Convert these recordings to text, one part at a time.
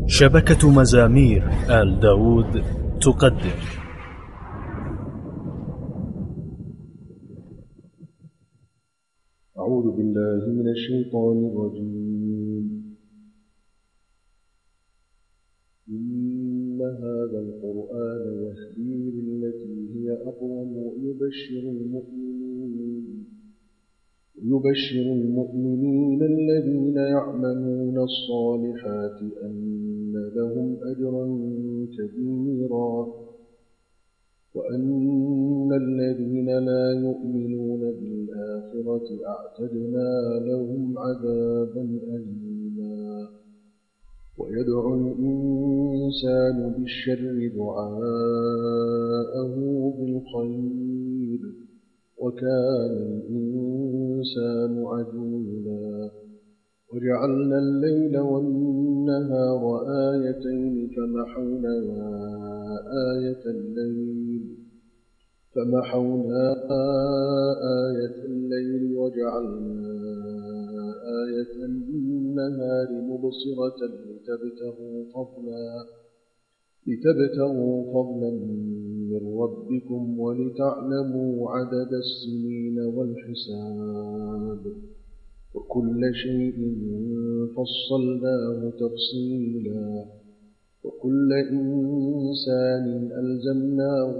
شبكة مزامير آل داود تقدم. أعوذ بالله من الشيطان الرجيم. إن هذا القرآن يهدي للتي هي أقوم ويبشر المؤمنين الذين يعملون الصالحات أن لهم أجرا كبيرا، وأن الذين لا يؤمنون بالآخرة أعتدنا لهم عذابا أليما. ويدعو الإنسان بالشر دعاءه بالخير، وكان الإنسان عجولا. وجعلنا الليل والنهار آيتين فمحونا آية الليل وجعلنا آية النهار مبصرة لتبتغوا فضلا من ربكم ولتعلموا عدد السنين والحساب، وكل شيء فصلناه تفصيلا. وكل إنسان ألزمناه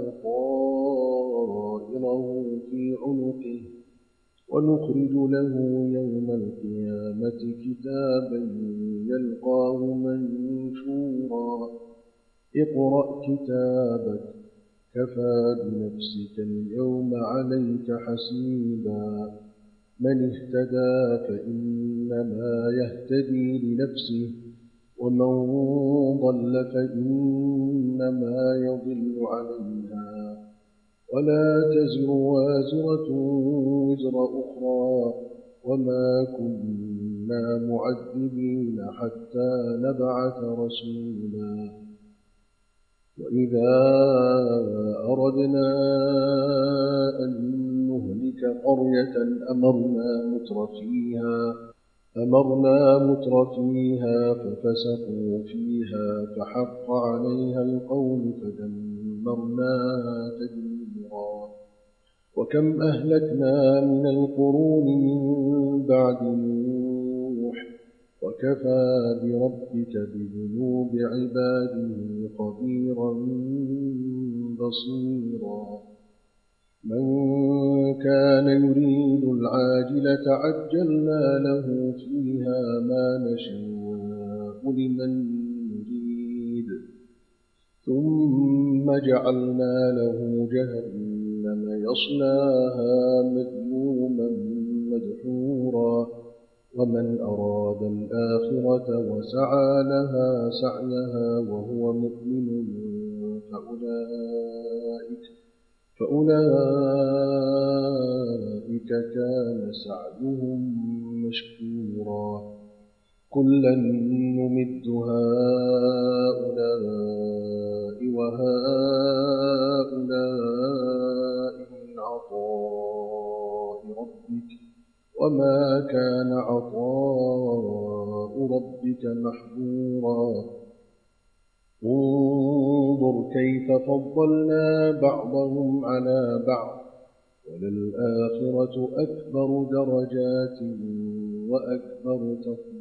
طائره في عنقه، ونخرج له يوم القيامة كتابا يلقاه منشورا. اقرأ كتابك كفى بنفسك اليوم عليك حسيبا. من اهتدى فإنما يهتدي لنفسه، ومن ضل فإنما يضل عليها، ولا تزر وازرة وزر أخرى، وما كنا معذبين حتى نبعث رسولا. وإذا أردنا أن نهلك قرية أمرنا مترفيها ففسقوا فيها فحق عليها القول فدمرناها تدميرا. وكم أهلكنا من القرون من بعد نوح، وكفى بربك بذنوب عباده خبيرا بصيرا. من كان يريد العاجلة عجلنا له فيها ما نشاء لمن نريد، ثم جعلنا له جهنم يصلاها مذموما مدحورا. ومن أراد الآخرة وسعى لها سعيها وهو مؤمن فأولئك كان سعيهم مشكورا. كلا نمد هؤلاء وهؤلاء من عطاء ربك، وما كان عطاء ربك محظورا. انظر كيف فضلنا بعضهم على بعض، وللآخرة أكبر درجات وأكبر تفضيلا.